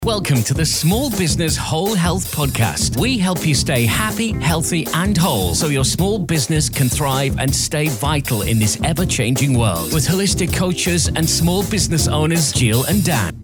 Welcome to the Small Business Whole Health Podcast. We help you stay happy, healthy, and whole so your small business can thrive and stay vital in this ever-changing world. With holistic coaches and small business owners, Jill and Dan.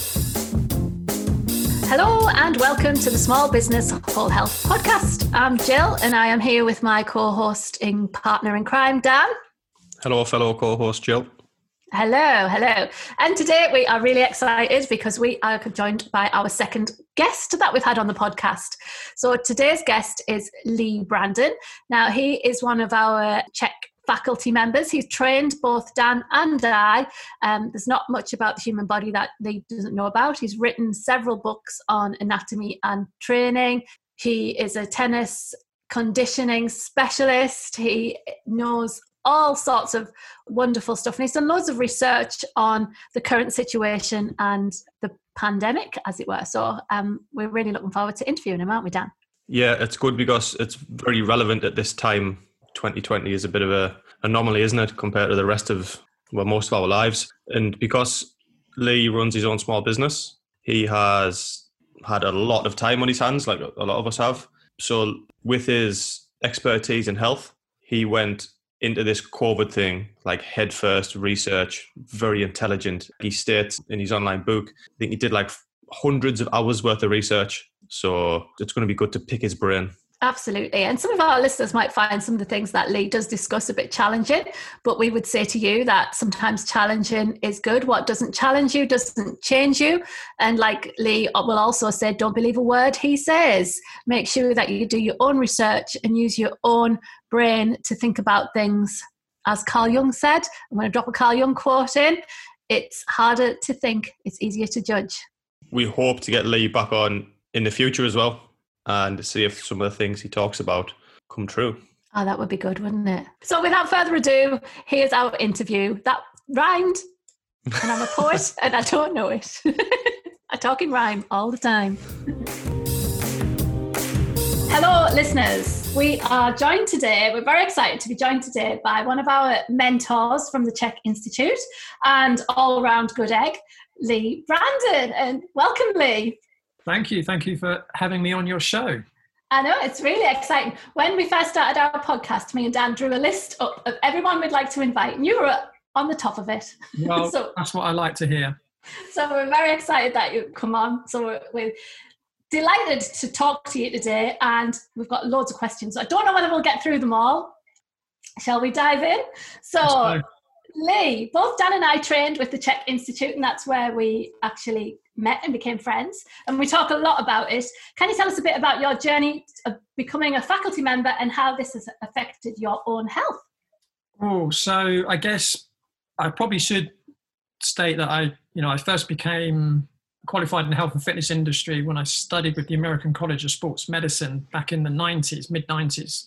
Hello and welcome to the Small Business Whole Health Podcast. I'm Jill and I am here with my co-host in partner in crime, Dan. Hello, fellow co-host Jill. Hello. And today we are really excited because we are joined by our second guest that we've had on the podcast. So today's guest is Lee Brandon. Now, he is one of our CHEK faculty members. He's trained both Dan and I. There's not much about the human body that Lee doesn't know about. He's written several books on anatomy and training. He is a tennis conditioning specialist. He knows all sorts of wonderful stuff. And he's done loads of research on the current situation and the pandemic, as it were. So we're really looking forward to interviewing him, aren't we, Dan? Yeah, it's good because it's very relevant at this time. 2020 is a bit of an anomaly, isn't it, compared to the rest of, most of our lives. And because Lee runs his own small business, he has had a lot of time on his hands, like a lot of us have. So with his expertise in health, he went into this COVID thing, like head first research, very intelligent. He states in his online book, I think he did like hundreds of hours worth of research. So it's going to be good to pick his brain. Absolutely. And some of our listeners might find some of the things that Lee does discuss a bit challenging, but we would say to you that sometimes challenging is good. What doesn't challenge you doesn't change you. And like Lee will also say, don't believe a word he says. Make sure that you do your own research and use your own brain to think about things. As Carl Jung said, I'm going to drop a Carl Jung quote in. It's harder to think, it's easier to judge. We hope to get Lee back on in the future as well, and see if some of the things he talks about come true. Oh, that would be good, wouldn't it? So without further ado, here's our interview. That rhymed, and I'm a poet, and I don't know it. I talk in rhyme all the time. Hello, listeners. We are joined today, we're very excited to be joined today by one of our mentors from the CHEK Institute and all-round good egg, Lee Brandon. And welcome, Lee. Thank you. Thank you for having me on your show. I know, it's really exciting. When we first started our podcast, me and Dan drew a list up of everyone we'd like to invite, and you were on the top of it. Well, so, that's what I like to hear. So we're very excited that you come on. So we're delighted to talk to you today, and we've got loads of questions. I don't know whether we'll get through them all. Shall we dive in? So, Lee, both Dan and I trained with the CHEK Institute, and that's where we actually met and became friends, and we talk a lot about it. Can you tell us a bit about your journey of becoming a faculty member and how this has affected your own health? Oh, so I guess I probably should state that I first became qualified in the health and fitness industry when I studied with the American College of Sports Medicine back in the mid-90s.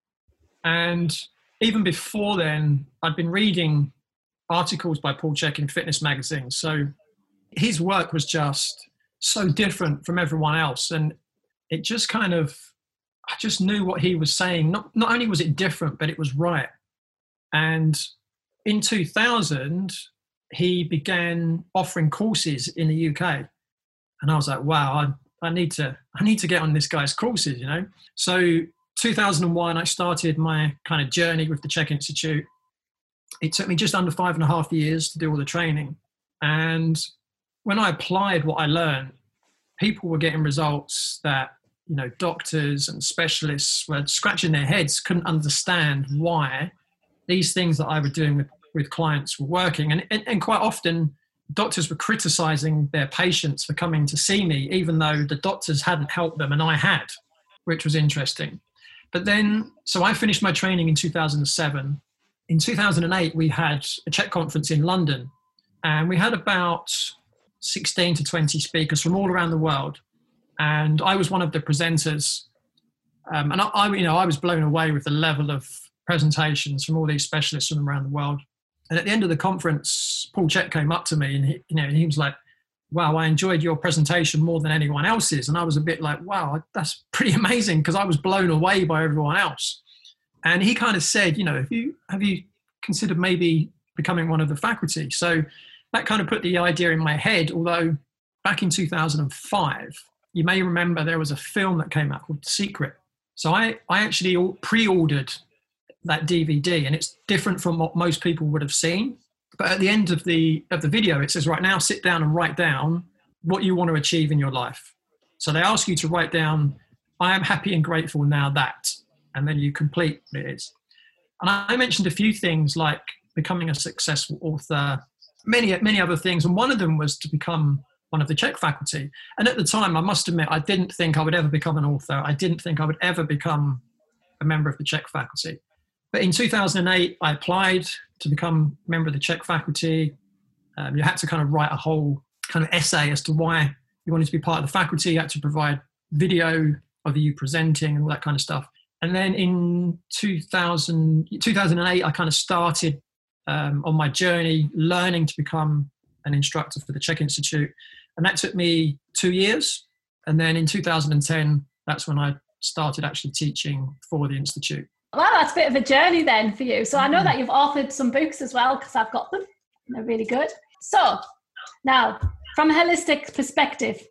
And even before then, I'd been reading articles by Paul Chek in fitness magazines. So his work was just so different from everyone else. And it just I just knew what he was saying. Not only was it different, but it was right. And in 2000, he began offering courses in the UK. And I was like, wow, I need to get on this guy's courses, you know? So 2001, I started my kind of journey with the CHEK Institute. It took me just under 5.5 years to do all the training. And when I applied what I learned, people were getting results that, doctors and specialists were scratching their heads, couldn't understand why these things that I was doing with clients were working. And quite often, doctors were criticizing their patients for coming to see me, even though the doctors hadn't helped them and I had, which was interesting. But then, so I finished my training in 2007. In 2008, we had a CHEK conference in London, and we had about 16 to 20 speakers from all around the world. And I was one of the presenters. And I was blown away with the level of presentations from all these specialists from around the world. And at the end of the conference, Paul Chek came up to me and he was like, wow, I enjoyed your presentation more than anyone else's. And I was a bit like, wow, that's pretty amazing, because I was blown away by everyone else. And he kind of said, have you considered maybe becoming one of the faculty? So that kind of put the idea in my head, although back in 2005, you may remember there was a film that came out called Secret. So I actually pre-ordered that DVD, and it's different from what most people would have seen. But at the end of the video, it says, right now, sit down and write down what you want to achieve in your life. So they ask you to write down, I am happy and grateful now that, and then you complete what it is. And I mentioned a few things like becoming a successful author, many other things. And one of them was to become one of the Czech faculty. And at the time, I must admit, I didn't think I would ever become an author. I didn't think I would ever become a member of the Czech faculty. But in 2008, I applied to become a member of the Czech faculty. You had to kind of write a whole kind of essay as to why you wanted to be part of the faculty. You had to provide video of you presenting and all that kind of stuff. And then in 2008, I kind of started on my journey learning to become an instructor for the Czech Institute. And that took me 2 years. And then in 2010, that's when I started actually teaching for the Institute. Wow, that's a bit of a journey then for you. So I know that you've authored some books as well, because I've got them. They're really good. So now, from a holistic perspective,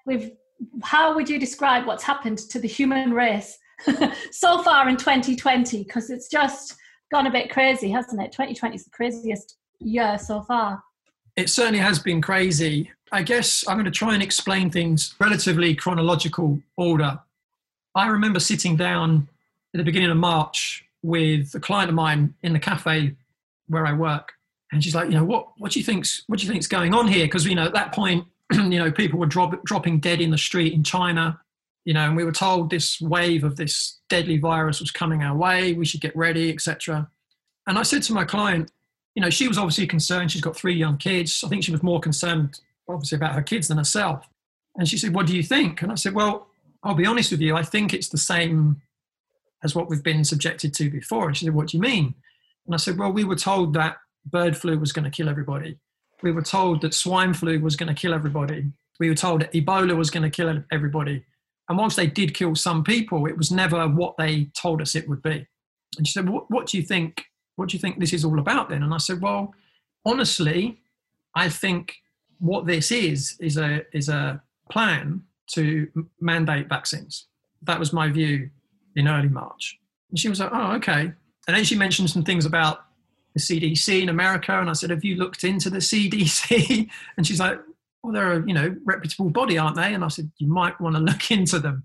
how would you describe what's happened to the human race so far in 2020? Because it's just gone a bit crazy, hasn't it? 2020 is the craziest year so far. It certainly has been crazy. I guess I'm going to try and explain things relatively chronological order. I remember sitting down at the beginning of March with a client of mine in the cafe where I work, and she's like, what do you think's going on here? Because at that point, people were dropping dead in the street in China, and we were told this wave of this deadly virus was coming our way. We should get ready, etc. And I said to my client, she was obviously concerned. She's got 3 young kids. I think she was more concerned, obviously, about her kids than herself. And she said, what do you think? And I said, well, I'll be honest with you. I think it's the same as what we've been subjected to before. And she said, what do you mean? And I said, well, we were told that bird flu was going to kill everybody. We were told that swine flu was going to kill everybody. We were told that Ebola was going to kill everybody. And whilst they did kill some people, it was never what they told us it would be. And she said, what do you think? What do you think this is all about then? And I said, well, honestly, I think what this is a plan to mandate vaccines. That was my view in early March. And she was like, oh, okay. And then she mentioned some things about the CDC in America. And I said, have you looked into the CDC? And she's like, well, they're a reputable body, aren't they? And I said, you might want to look into them.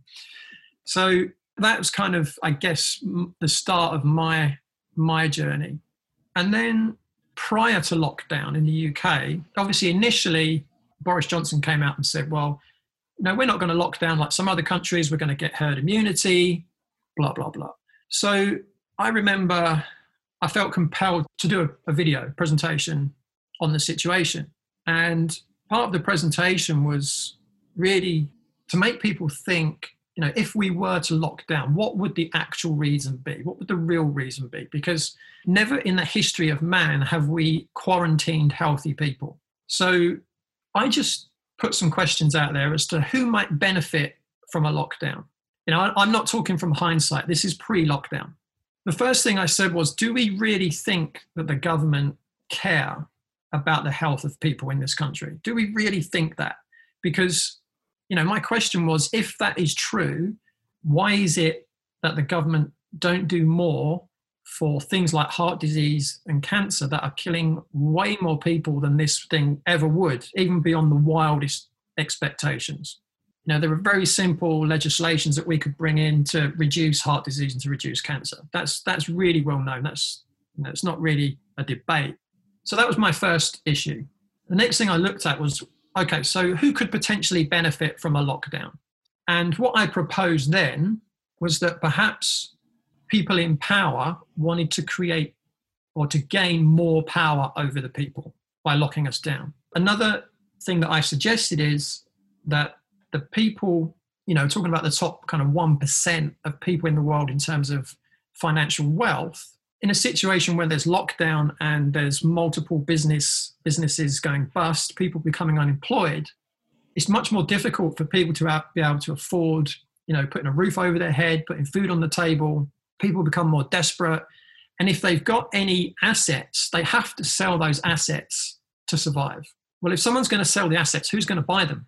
So that was kind of, I guess, the start of my journey. And then prior to lockdown in the UK, obviously initially Boris Johnson came out and said, well, we're not going to lock down like some other countries. We're going to get herd immunity, blah, blah, blah. So I remember I felt compelled to do a video presentation on the situation. And part of the presentation was really to make people think, if we were to lock down, what would the actual reason be? What would the real reason be? Because never in the history of man have we quarantined healthy people. So I just put some questions out there as to who might benefit from a lockdown. I'm not talking from hindsight. This is pre-lockdown. The first thing I said was, do we really think that the government care about the health of people in this country? Do we really think that? Because my question was, if that is true, why is it that the government don't do more for things like heart disease and cancer that are killing way more people than this thing ever would, even beyond the wildest expectations? There are very simple legislations that we could bring in to reduce heart disease and to reduce cancer. That's really well known. It's not really a debate. So that was my first issue. The next thing I looked at was, okay, so who could potentially benefit from a lockdown? And what I proposed then was that perhaps people in power wanted to create or to gain more power over the people by locking us down. Another thing that I suggested is that the people, talking about the top kind of 1% of people in the world in terms of financial wealth, in a situation where there's lockdown and there's multiple businesses going bust, people becoming unemployed, it's much more difficult for people to be able to afford, putting a roof over their head, putting food on the table. People become more desperate. And if they've got any assets, they have to sell those assets to survive. Well, if someone's going to sell the assets, who's going to buy them?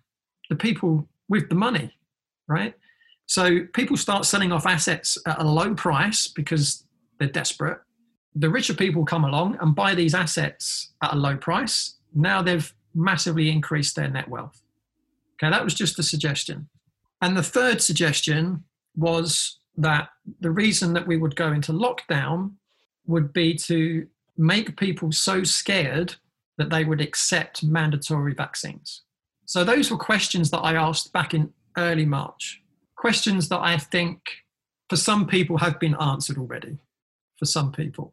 the people with the money, right? So people start selling off assets at a low price because they're desperate. The richer people come along and buy these assets at a low price. Now they've massively increased their net wealth. Okay, that was just a suggestion. And the third suggestion was that the reason that we would go into lockdown would be to make people so scared that they would accept mandatory vaccines. So those were questions that I asked back in early March. Questions that I think for some people have been answered already, for some people.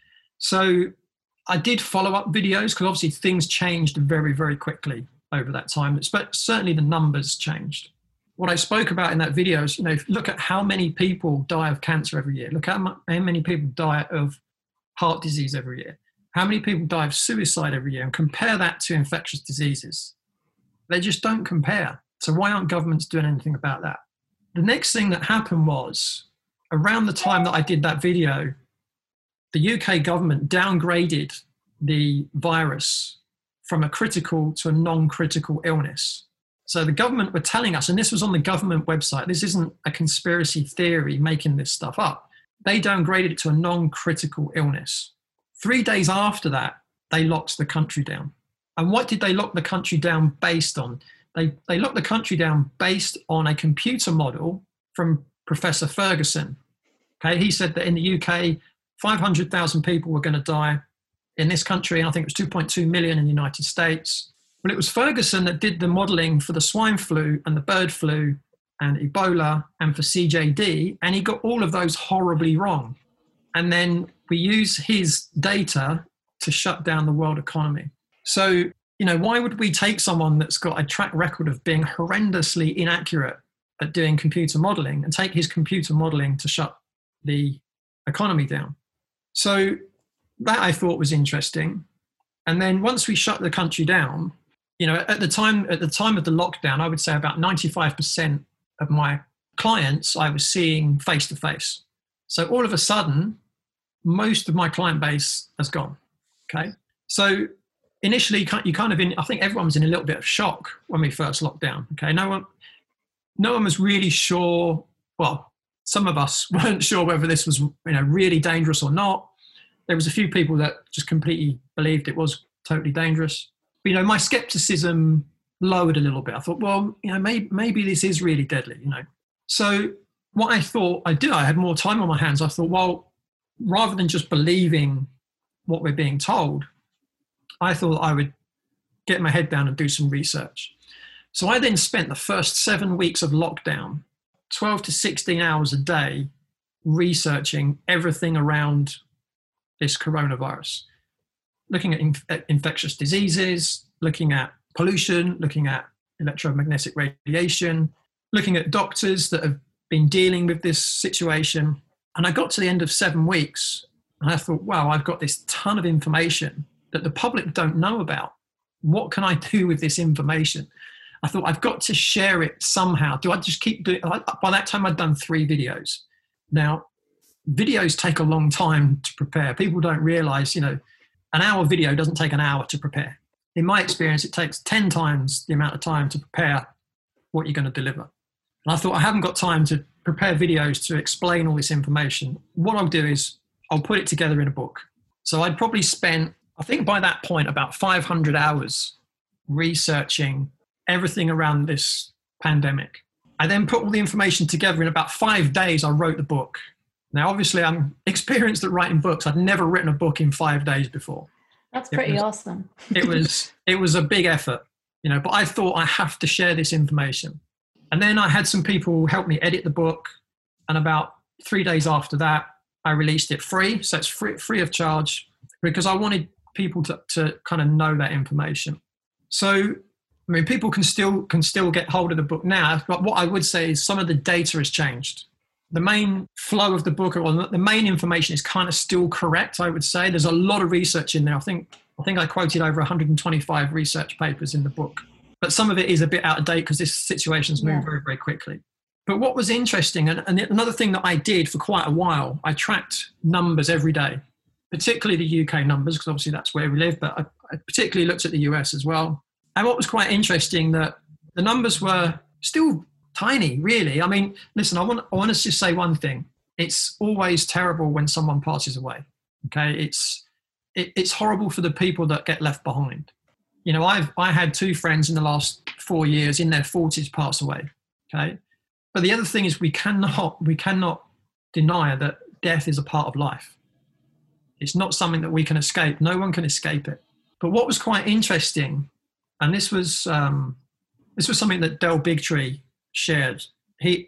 So I did follow-up videos because obviously things changed very, very quickly over that time. But certainly the numbers changed. What I spoke about in that video is, look at how many people die of cancer every year. Look at how many people die of heart disease every year. How many people die of suicide every year, and compare that to infectious diseases. They just don't compare. So why aren't governments doing anything about that? The next thing that happened was, around the time that I did that video, the UK government downgraded the virus from a critical to a non-critical illness. So the government were telling us, and this was on the government website, this isn't a conspiracy theory making this stuff up. They downgraded it to a non-critical illness. 3 days after that, they locked the country down. And what did they lock the country down based on? They locked the country down based on a computer model from Professor Ferguson. Okay, he said that in the UK, 500,000 people were going to die in this country, and I think it was 2.2 million in the United States. Well, it was Ferguson that did the modelling for the swine flu and the bird flu and Ebola and for CJD, and he got all of those horribly wrong. And then we use his data to shut down the world economy. So, why would we take someone that's got a track record of being horrendously inaccurate at doing computer modelling and take his computer modelling to shut the economy down? So that I thought was interesting. And then once we shut the country down, at the time of the lockdown, I would say about 95% of my clients I was seeing face to face. So all of a sudden, most of my client base has gone. Okay. So initially I think everyone was in a little bit of shock when we first locked down. Okay. No one was really sure. Well, some of us weren't sure whether this was, really dangerous or not. There was a few people that just completely believed it was totally dangerous. But, my skepticism lowered a little bit. I thought, well, maybe this is really deadly, So what I thought I'd do, I had more time on my hands. I thought, well, rather than just believing what we're being told, I thought I would get my head down and do some research. So I then spent the first 7 weeks of lockdown, 12 to 16 hours a day, researching everything around this coronavirus, looking at infectious diseases, looking at pollution, looking at electromagnetic radiation, looking at doctors that have been dealing with this situation. And I got to the end of 7 weeks and I thought, wow, I've got this ton of information that the public don't know about. What can I do with this information? I thought, I've got to share it somehow. Do I just keep doing it? By that time, I'd done 3 videos. Now, videos take a long time to prepare. People don't realize, an hour video doesn't take an hour to prepare. In my experience, it takes 10 times the amount of time to prepare what you're going to deliver. And I thought, I haven't got time to prepare videos to explain all this information. What I'll do is I'll put it together in a book. So I'd probably spent, I think by that point, about 500 hours researching everything around this pandemic. I then put all the information together in about 5 days. I wrote the book. Now, obviously, I'm experienced at writing books. I'd never written a book in 5 days before. That's pretty awesome. It was a big effort, but I thought I have to share this information. And then I had some people help me edit the book. And about 3 days after that, I released it free. So it's free of charge because I wanted people to kind of know that information. So, people can still get hold of the book now. But what I would say is some of the data has changed. The main flow of the book, or the main information is kind of still correct, I would say. There's a lot of research in there. I think I quoted over 125 research papers in the book. But some of it is a bit out of date because this situation's moved very, very quickly. But what was interesting, and another thing that I did for quite a while, I tracked numbers every day, particularly the UK numbers, because obviously that's where we live, but I particularly looked at the US as well. And what was quite interesting, that the numbers were still tiny, really. I mean, listen, I want to just say one thing. It's always terrible when someone passes away. Okay, it's horrible for the people that get left behind. You know, I had 2 friends in the last 4 years in their 40s pass away. Okay, but the other thing is we cannot deny that death is a part of life. It's not something that we can escape. No one can escape it. But what was quite interesting, and this was something that Del Bigtree shared. So he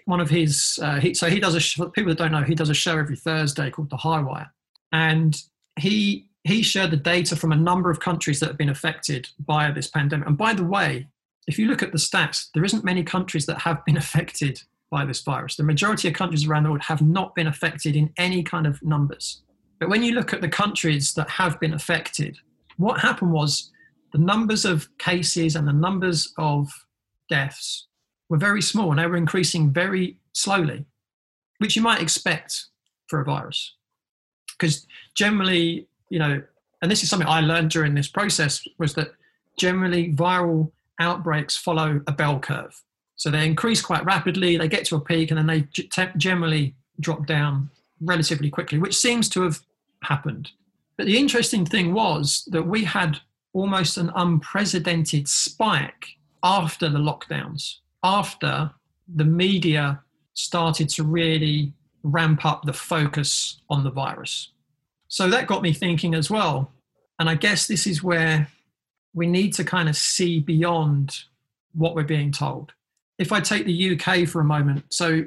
does for people that don't know, he does a show every Thursday called The High Wire, and he shared the data from a number of countries that have been affected by this pandemic. And by the way, if you look at the stats, there isn't many countries that have been affected by this virus. The majority of countries around the world have not been affected in any kind of numbers. But when you look at the countries that have been affected, what happened was the numbers of cases and the numbers of deaths were very small, and they were increasing very slowly, which you might expect for a virus. Because generally, you know, and this is something I learned during this process, was that generally viral outbreaks follow a bell curve. So they increase quite rapidly, they get to a peak, and then they generally drop down relatively quickly, which seems to have happened. But the interesting thing was that we had almost an unprecedented spike after the lockdowns, after the media started to really ramp up the focus on the virus. So that got me thinking as well. And I guess this is where we need to kind of see beyond what we're being told. If I take the UK for a moment, so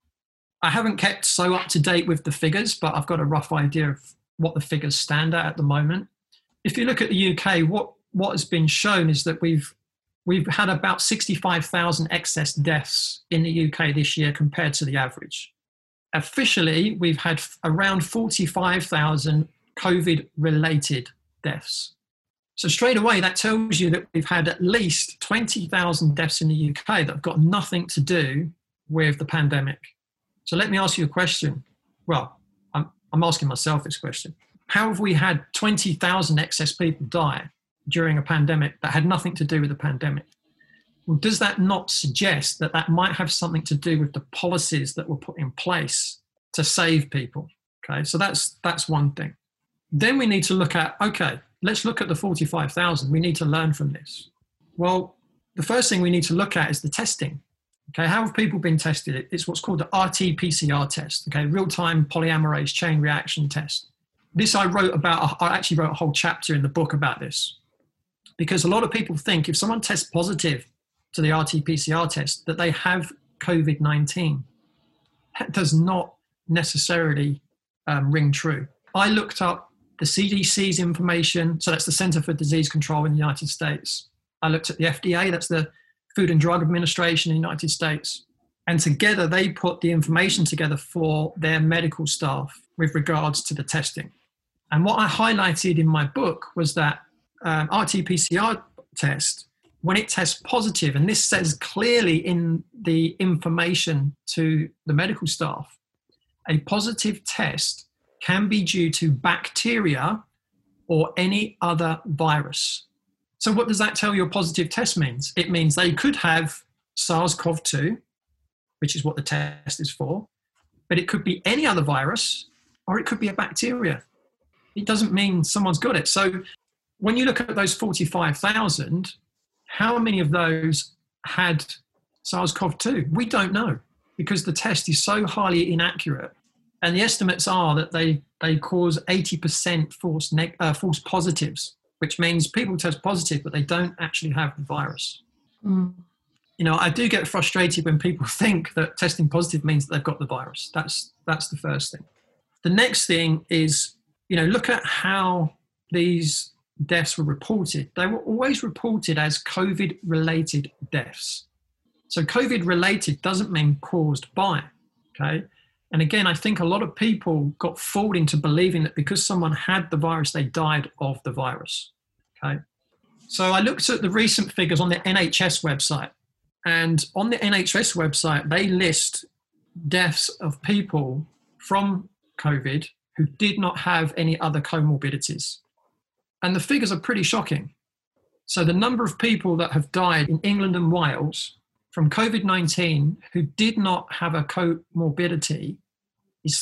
I haven't kept so up to date with the figures, but I've got a rough idea of what the figures stand at the moment. If you look at the UK, what has been shown is that we've had about 65,000 excess deaths in the UK this year compared to the average. Officially, we've had around 45,000 COVID-related deaths. So straight away, that tells you that we've had at least 20,000 deaths in the UK that have got nothing to do with the pandemic. So let me ask you a question. Well, I'm asking myself this question. How have we had 20,000 excess people die during a pandemic that had nothing to do with the pandemic? Well, does that not suggest that that might have something to do with the policies that were put in place to save people? Okay, so that's one thing. Then we need to look at, okay, let's look at the 45,000. We need to learn from this. Well, the first thing we need to look at is the testing. Okay, how have people been tested? It's what's called the RT-PCR test, okay, real-time polymerase chain reaction test. This I actually wrote a whole chapter in the book about this, because a lot of people think if someone tests positive to the RT-PCR test that they have COVID-19. That does not necessarily ring true. I looked up the CDC's information, so that's the Center for Disease Control in the United States. I looked at the FDA, that's the Food and Drug Administration in the United States. And together they put the information together for their medical staff with regards to the testing. And what I highlighted in my book was that RT-PCR test, when it tests positive, and this says clearly in the information to the medical staff, a positive test can be due to bacteria or any other virus. So what does that tell you a positive test means? It means they could have SARS-CoV-2, which is what the test is for, but it could be any other virus, or it could be a bacteria. It doesn't mean someone's got it. So when you look at those 45,000, how many of those had SARS-CoV-2? We don't know, because the test is so highly inaccurate. And the estimates are that they cause 80% false positives, which means people test positive, but they don't actually have the virus. Mm. You know, I do get frustrated when people think that testing positive means that they've got the virus. That's the first thing. The next thing is, you know, look at how these deaths were reported. They were always reported as COVID-related deaths. So COVID-related doesn't mean caused by, okay? And again, I think a lot of people got fooled into believing that because someone had the virus, they died of the virus, okay? So I looked at the recent figures on the NHS website. And on the NHS website, they list deaths of people from COVID who did not have any other comorbidities. And the figures are pretty shocking. So the number of people that have died in England and Wales from COVID-19 who did not have a comorbidity is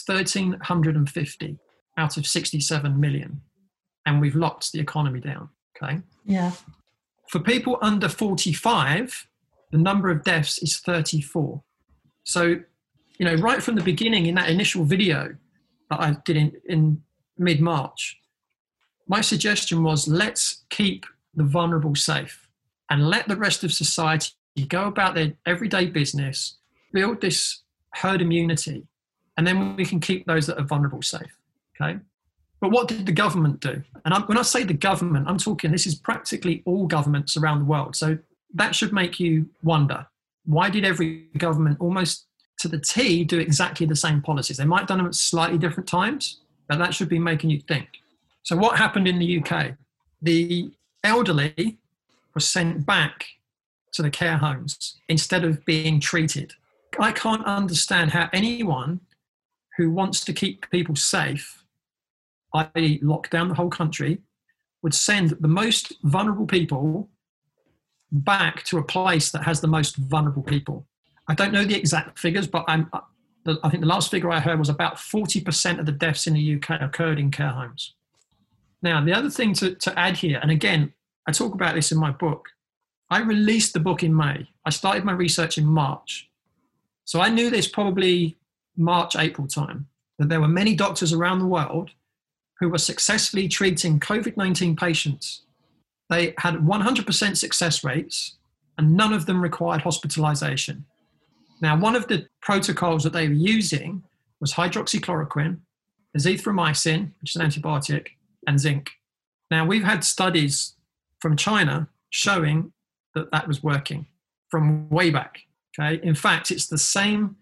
1,350 out of 67 million. And we've locked the economy down, okay? Yeah. For people under 45, the number of deaths is 34. So, right from the beginning in that initial video that I did in mid-March, my suggestion was let's keep the vulnerable safe and let the rest of society go about their everyday business, build this herd immunity, and then we can keep those that are vulnerable safe, okay? But what did the government do? And when I say the government, I'm talking, this is practically all governments around the world. So that should make you wonder, why did every government almost to the T do exactly the same policies? They might have done them at slightly different times, but that should be making you think. So what happened in the UK? The elderly were sent back to the care homes instead of being treated. I can't understand how anyone who wants to keep people safe, i.e. lock down the whole country, would send the most vulnerable people back to a place that has the most vulnerable people. I don't know the exact figures, but I think the last figure I heard was about 40% of the deaths in the UK occurred in care homes. Now, the other thing to add here, and again, I talk about this in my book, I released the book in May. I started my research in March. So I knew this probably March, April time, that there were many doctors around the world who were successfully treating COVID-19 patients. They had 100% success rates and none of them required hospitalization. Now, one of the protocols that they were using was hydroxychloroquine, azithromycin, which is an antibiotic, and zinc. Now, we've had studies from China showing that that was working from way back. Okay, in fact, it's the same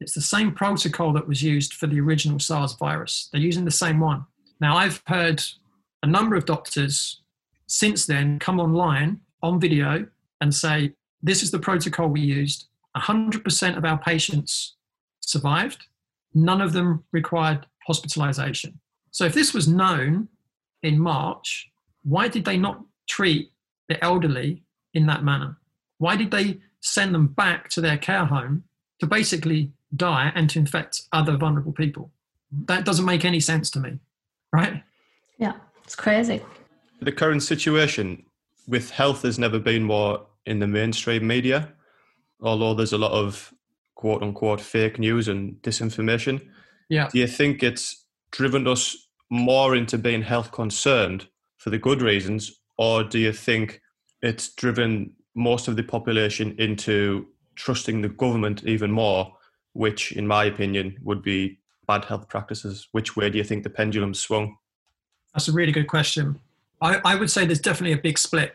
protocol that was used for the original SARS virus. They're using the same one. Now, I've heard a number of doctors since then come online on video and say, this is the protocol we used. 100% of our patients survived. None of them required hospitalization. So if this was known in March, why did they not treat the elderly in that manner? Why did they send them back to their care home to basically die and to infect other vulnerable people? That doesn't make any sense to me, right? Yeah, it's crazy. The current situation with health has never been more in the mainstream media, although there's a lot of quote unquote fake news and disinformation. Yeah. Do you think it's driven us more into being health concerned for the good reasons, or do you think it's driven most of the population into trusting the government even more, which in my opinion would be bad health practices? Which way do you think the pendulum swung? That's a really good question. I would say there's definitely a big split.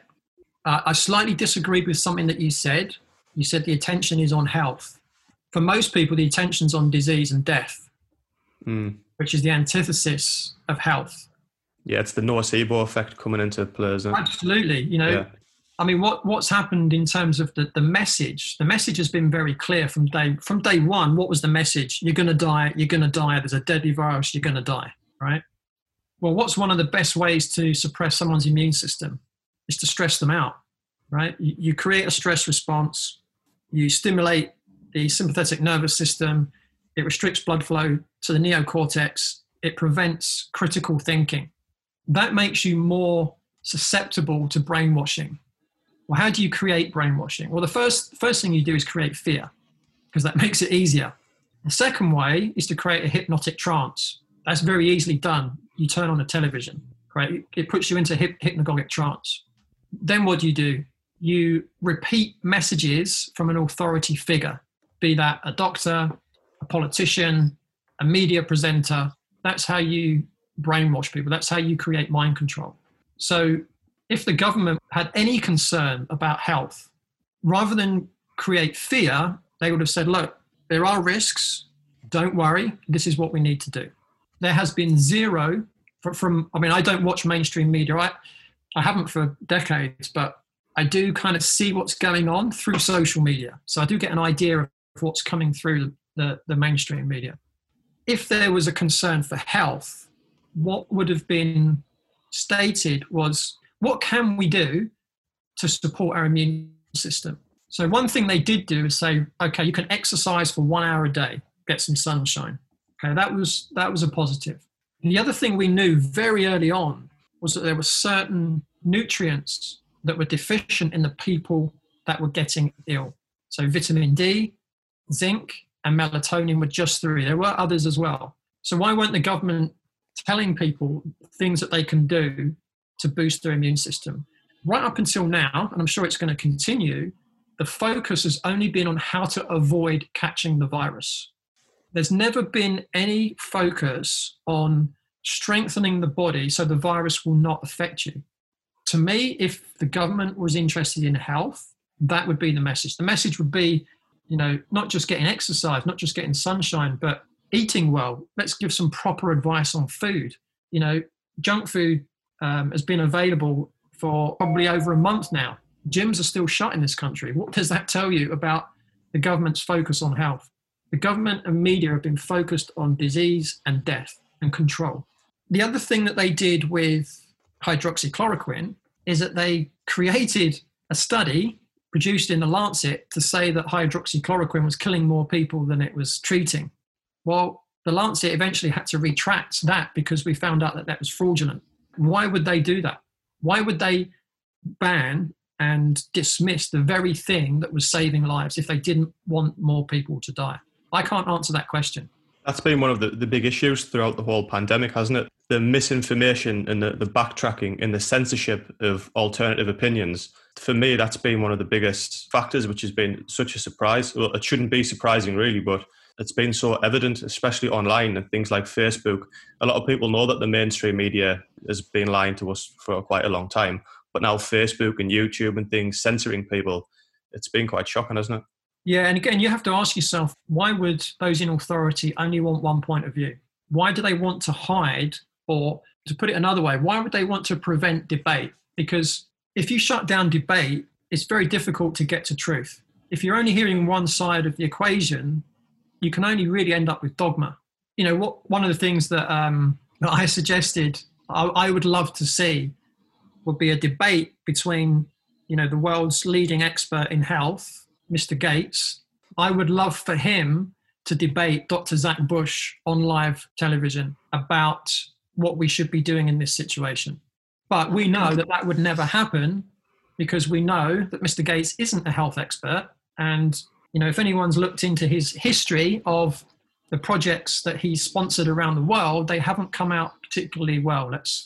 I slightly disagreed with something that you said. You said the attention is on health. For most people, the attention's on disease and death, which is the antithesis of health. Yeah, it's the nocebo effect coming into play, isn't it? Absolutely. Yeah. I mean, what's happened in terms of the message? The message has been very clear from day one. What was the message? You're going to die. You're going to die. There's a deadly virus. You're going to die, right? Well, what's one of the best ways to suppress someone's immune system? Is to stress them out, right? You create a stress response. You stimulate the sympathetic nervous system. It restricts blood flow to the neocortex. It prevents critical thinking. That makes you more susceptible to brainwashing. Well, how do you create brainwashing? Well, the first thing you do is create fear, because that makes it easier. The second way is to create a hypnotic trance. That's very easily done. You turn on a television, right? It puts you into hypnagogic trance. Then what do? You repeat messages from an authority figure, be that a doctor, a politician, a media presenter. That's how you brainwash people. That's how you create mind control. So if the government had any concern about health, rather than create fear, they would have said, look, there are risks. Don't worry. This is what we need to do. There has been zero I don't watch mainstream media. I haven't for decades, but I do kind of see what's going on through social media. So I do get an idea of what's coming through the mainstream media. If there was a concern for health, what would have been stated was, what can we do to support our immune system. So one thing they did do is say, okay, you can exercise for 1 hour a day, get some sunshine. Okay, that was a positive. And the other thing we knew very early on was that there were certain nutrients that were deficient in the people that were getting ill. So vitamin D, zinc, and melatonin were just 3. There were others as well. So why weren't the government telling people things that they can do to boost their immune system? Right up until now, and I'm sure it's going to continue, the focus has only been on how to avoid catching the virus. There's never been any focus on strengthening the body so the virus will not affect you. To me, if the government was interested in health, that would be the message. The message would be, not just getting exercise, not just getting sunshine, but eating well. Let's give some proper advice on food. Junk food has been available for probably over a month now. Gyms are still shut in this country. What does that tell you about the government's focus on health? The government and media have been focused on disease and death and control. The other thing that they did with hydroxychloroquine is that they created a study produced in The Lancet to say that hydroxychloroquine was killing more people than it was treating. Well, The Lancet eventually had to retract that because we found out that that was fraudulent. Why would they do that? Why would they ban and dismiss the very thing that was saving lives if they didn't want more people to die? I can't answer that question. That's been one of the big issues throughout the whole pandemic, hasn't it? The misinformation and the backtracking and the censorship of alternative opinions. For me, that's been one of the biggest factors, which has been such a surprise. Well, it shouldn't be surprising, really, but it's been so evident, especially online and things like Facebook. A lot of people know that the mainstream media has been lying to us for quite a long time. But now Facebook and YouTube and things censoring people, it's been quite shocking, hasn't it? Yeah, and again, you have to ask yourself, why would those in authority only want one point of view? Why do they want to hide, or to put it another way, why would they want to prevent debate? Because if you shut down debate, it's very difficult to get to truth. If you're only hearing one side of the equation, you can only really end up with dogma. One of the things that I suggested I would love to see would be a debate between, the world's leading expert in health, Mr. Gates. I would love for him to debate Dr. Zach Bush on live television about what we should be doing in this situation. But we know that would never happen because we know that Mr. Gates isn't a health expert. And, if anyone's looked into his history of the projects that he's sponsored around the world, they haven't come out particularly well.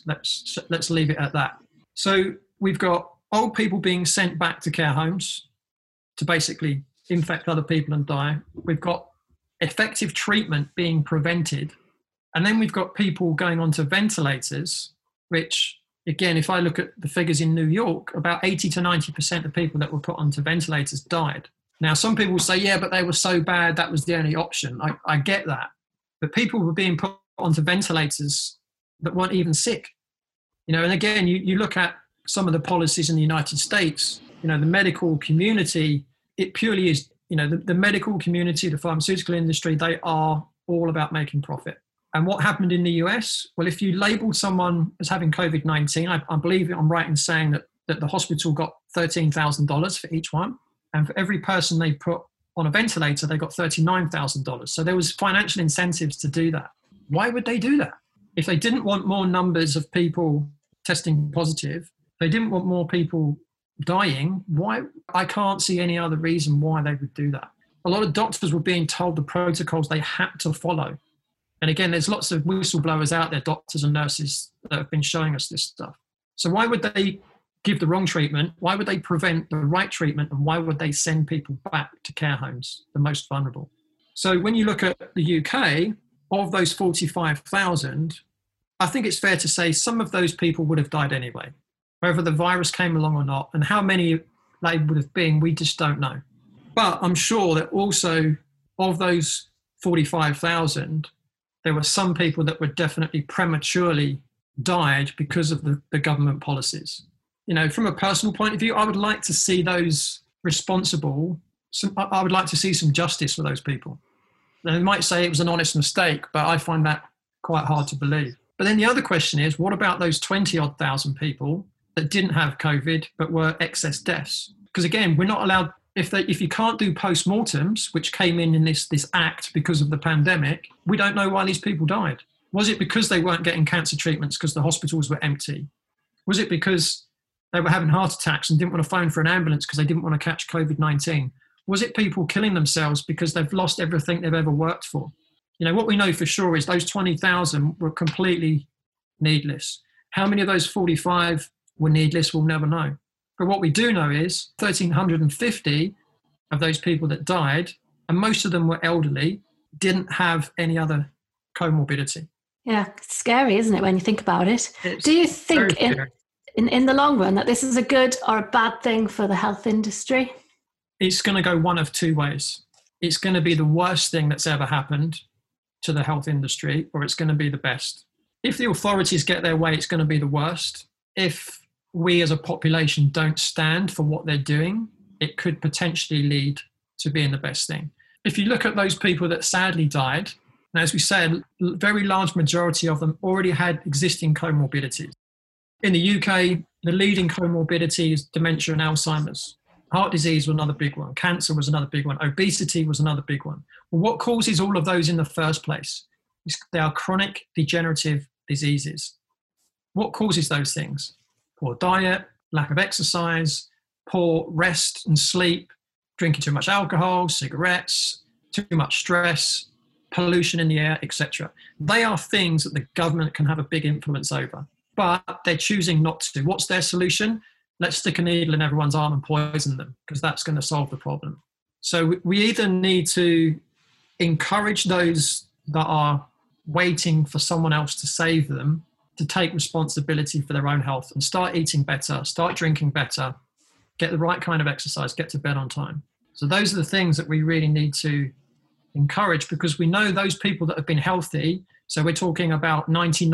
Let's leave it at that. So we've got old people being sent back to care homes to basically infect other people and die. We've got effective treatment being prevented. And then we've got people going onto ventilators, which, again, if I look at the figures in New York, about 80 to 90% of people that were put onto ventilators died. Now, some people say, yeah, but they were so bad, that was the only option. I get that. But people were being put onto ventilators that weren't even sick. And again, you look at some of the policies in the United States, the medical community, it purely is, the medical community, the pharmaceutical industry, they are all about making profit. And what happened in the US? Well, if you labeled someone as having COVID-19, I believe I'm right in saying that the hospital got $13,000 for each one. And for every person they put on a ventilator, they got $39,000. So there was financial incentives to do that. Why would they do that? If they didn't want more numbers of people testing positive, they didn't want more people dying, why? I can't see any other reason why they would do that. A lot of doctors were being told the protocols they had to follow. And again, there's lots of whistleblowers out there, doctors and nurses, that have been showing us this stuff. So why would they give the wrong treatment? Why would they prevent the right treatment? And why would they send people back to care homes, the most vulnerable? So when you look at the UK, of those 45,000, I think it's fair to say some of those people would have died anyway, whether the virus came along or not. And how many they would have been, we just don't know. But I'm sure that also of those 45,000, there were some people that were definitely prematurely died because of the government policies. From a personal point of view, I would like to see those responsible. I would like to see some justice for those people. They might say it was an honest mistake, but I find that quite hard to believe. But then the other question is, what about those 20-odd thousand people that didn't have COVID but were excess deaths. Because again, we're not allowed, if you can't do post-mortems, which came in this act because of the pandemic, we don't know why these people died. Was it because they weren't getting cancer treatments because the hospitals were empty? Was it because they were having heart attacks and didn't want to phone for an ambulance because they didn't want to catch COVID-19? Was it people killing themselves because they've lost everything they've ever worked for? What we know for sure is those 20,000 were completely needless. How many of those 45 were needless, we'll never know. But what we do know is 1,350 of those people that died, and most of them were elderly, didn't have any other comorbidity. Yeah, it's scary, isn't it, when you think about it? Do you think in the long run that this is a good or a bad thing for the health industry? It's going to go one of two ways. It's going to be the worst thing that's ever happened to the health industry, or it's going to be the best. If the authorities get their way, it's going to be the worst. If we as a population don't stand for what they're doing, it could potentially lead to being the best thing. If you look at those people that sadly died, and as we said, a very large majority of them already had existing comorbidities. In the UK, the leading comorbidity is dementia and Alzheimer's. Heart disease was another big one. Cancer was another big one. Obesity was another big one. Well, what causes all of those in the first place? They are chronic degenerative diseases. What causes those things? Poor diet, lack of exercise, poor rest and sleep, drinking too much alcohol, cigarettes, too much stress, pollution in the air, etc. They are things that the government can have a big influence over, but they're choosing not to. What's their solution? Let's stick a needle in everyone's arm and poison them, because that's going to solve the problem. So we either need to encourage those that are waiting for someone else to save them to take responsibility for their own health and start eating better, start drinking better, get the right kind of exercise, get to bed on time. So those are the things that we really need to encourage, because we know those people that have been healthy, so we're talking about roughly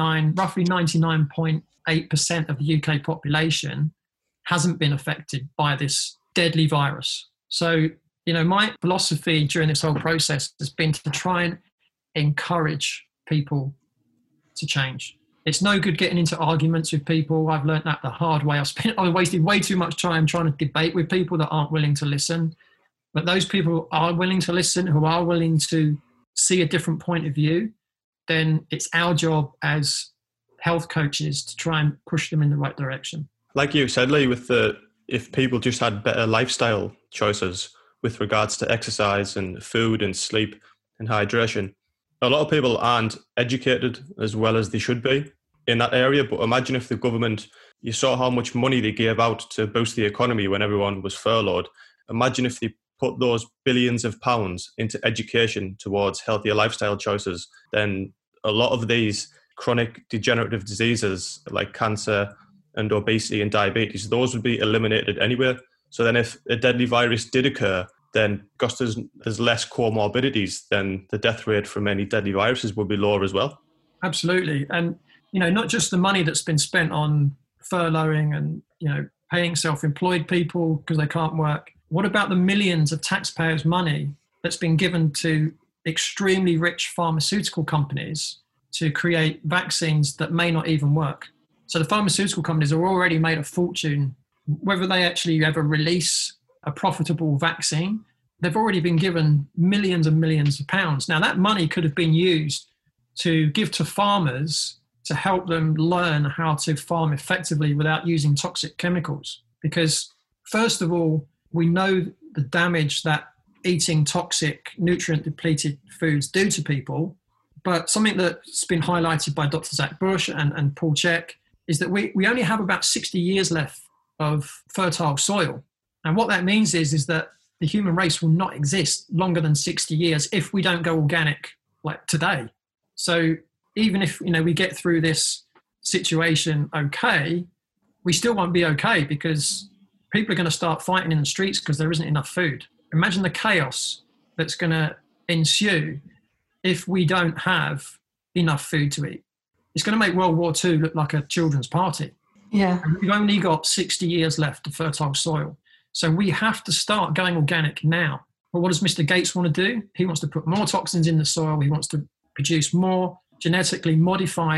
99.8% of the UK population hasn't been affected by this deadly virus. So, my philosophy during this whole process has been to try and encourage people to change. It's no good getting into arguments with people. I've learned that the hard way. I wasted way too much time trying to debate with people that aren't willing to listen. But those people who are willing to listen, who are willing to see a different point of view, then it's our job as health coaches to try and push them in the right direction. Like you said, Lee, if people just had better lifestyle choices with regards to exercise and food and sleep and hydration, a lot of people aren't educated as well as they should be in that area. But imagine if the government, you saw how much money they gave out to boost the economy when everyone was furloughed. Imagine if they put those billions of pounds into education towards healthier lifestyle choices, then a lot of these chronic degenerative diseases like cancer and obesity and diabetes, those would be eliminated anyway. So then if a deadly virus did occur, then because there's less comorbidities, then the death rate from any deadly viruses would be lower as well. Absolutely. And, not just the money that's been spent on furloughing and, paying self-employed people because they can't work. What about the millions of taxpayers' money that's been given to extremely rich pharmaceutical companies to create vaccines that may not even work? So the pharmaceutical companies have already made a fortune. Whether they actually ever release a profitable vaccine, they've already been given millions and millions of pounds. Now, that money could have been used to give to farmers to help them learn how to farm effectively without using toxic chemicals. Because, first of all, we know the damage that eating toxic, nutrient-depleted foods do to people. But something that's been highlighted by Dr. Zach Bush and Paul Chek is that we only have about 60 years left of fertile soil. And what that means is that the human race will not exist longer than 60 years if we don't go organic like today. So even if we get through this situation okay, we still won't be okay, because people are going to start fighting in the streets because there isn't enough food. Imagine the chaos that's going to ensue if we don't have enough food to eat. It's going to make World War II look like a children's party. Yeah. And we've only got 60 years left of fertile soil. So we have to start going organic now. But what does Mr. Gates want to do? He wants to put more toxins in the soil. He wants to produce more genetically modified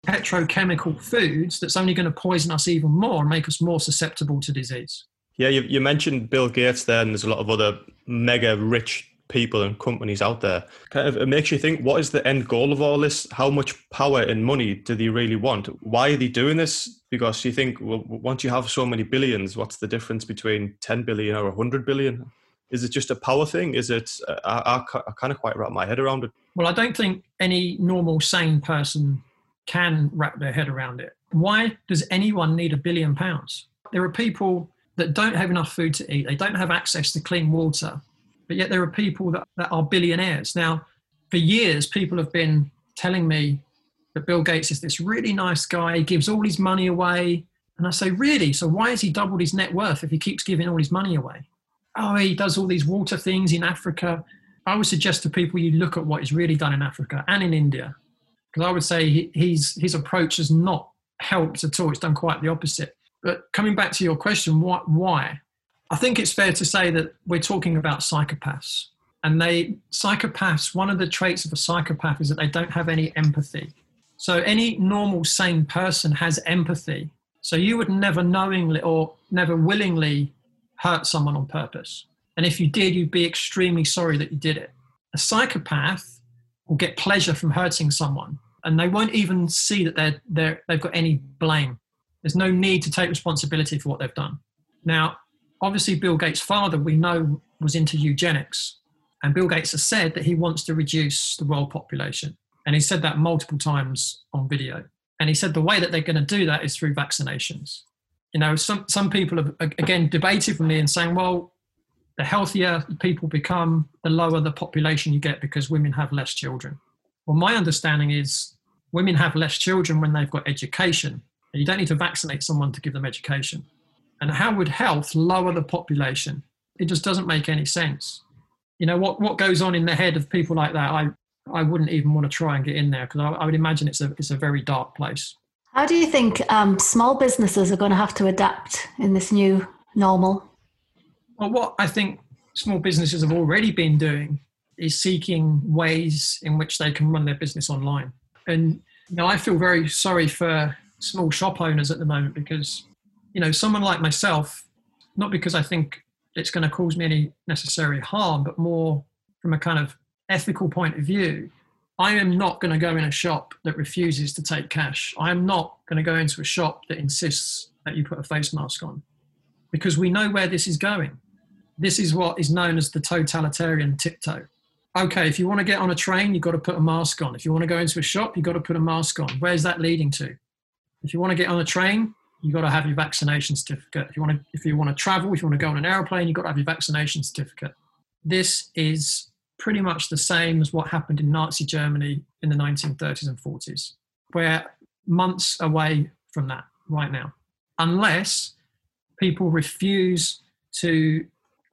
petrochemical foods that's only going to poison us even more and make us more susceptible to disease. Yeah, you mentioned Bill Gates there, and there's a lot of other mega rich people and companies out there. Kind of, it makes you think, what is the end goal of all this? How much power and money do they really want? Why are they doing this? Because you think, well, once you have so many billions, what's the difference between 10 billion or 100 billion? Is it just a power thing? Is it, I kind of quite wrap my head around it. Well, I don't think any normal, sane person can wrap their head around it. Why does anyone need £1 billion? There are people that don't have enough food to eat. They don't have access to clean water. But yet there are people that are billionaires. Now, for years, people have been telling me that Bill Gates is this really nice guy. He gives all his money away. And I say, really? So why has he doubled his net worth if he keeps giving all his money away? Oh, he does all these water things in Africa. I would suggest to people you look at what he's really done in Africa and in India. Because I would say his approach has not helped at all. It's done quite the opposite. But coming back to your question, why? I think it's fair to say that we're talking about psychopaths. And psychopaths, one of the traits of a psychopath is that they don't have any empathy. So any normal, sane person has empathy. So you would never knowingly or never willingly hurt someone on purpose. And if you did, you'd be extremely sorry that you did it. A psychopath will get pleasure from hurting someone, and they won't even see that they've got any blame. There's no need to take responsibility for what they've done. Now, obviously, Bill Gates' father, we know, was into eugenics. And Bill Gates has said that he wants to reduce the world population. And he said that multiple times on video. And he said the way that they're going to do that is through vaccinations. You know, some people have, again, debated with me and saying, well, the healthier people become, the lower the population you get because women have less children. Well, my understanding is women have less children when they've got education. And you don't need to vaccinate someone to give them education. And how would health lower the population? It just doesn't make any sense. You know, what goes on in the head of people like that, I wouldn't even want to try and get in there, because I would imagine it's a very dark place. How do you think small businesses are going to have to adapt in this new normal? Well, what I think small businesses have already been doing is seeking ways in which they can run their business online. And, you know, I feel very sorry for small shop owners at the moment, because, you know, someone like myself, not because I think it's going to cause me any necessary harm, but more from a kind of ethical point of view, I am not going to go in a shop that refuses to take cash. I am not going to go into a shop that insists that you put a face mask on, because we know where this is going. This is what is known as the totalitarian tiptoe. Okay, if you want to get on a train, you've got to put a mask on. If you want to go into a shop, you've got to put a mask on. Where's that leading to? If you want to get on a train, you've got to have your vaccination certificate. If you want to travel, if you want to go on an airplane, you've got to have your vaccination certificate. This is pretty much the same as what happened in Nazi Germany in the 1930s and 40s. We're months away from that right now, unless people refuse to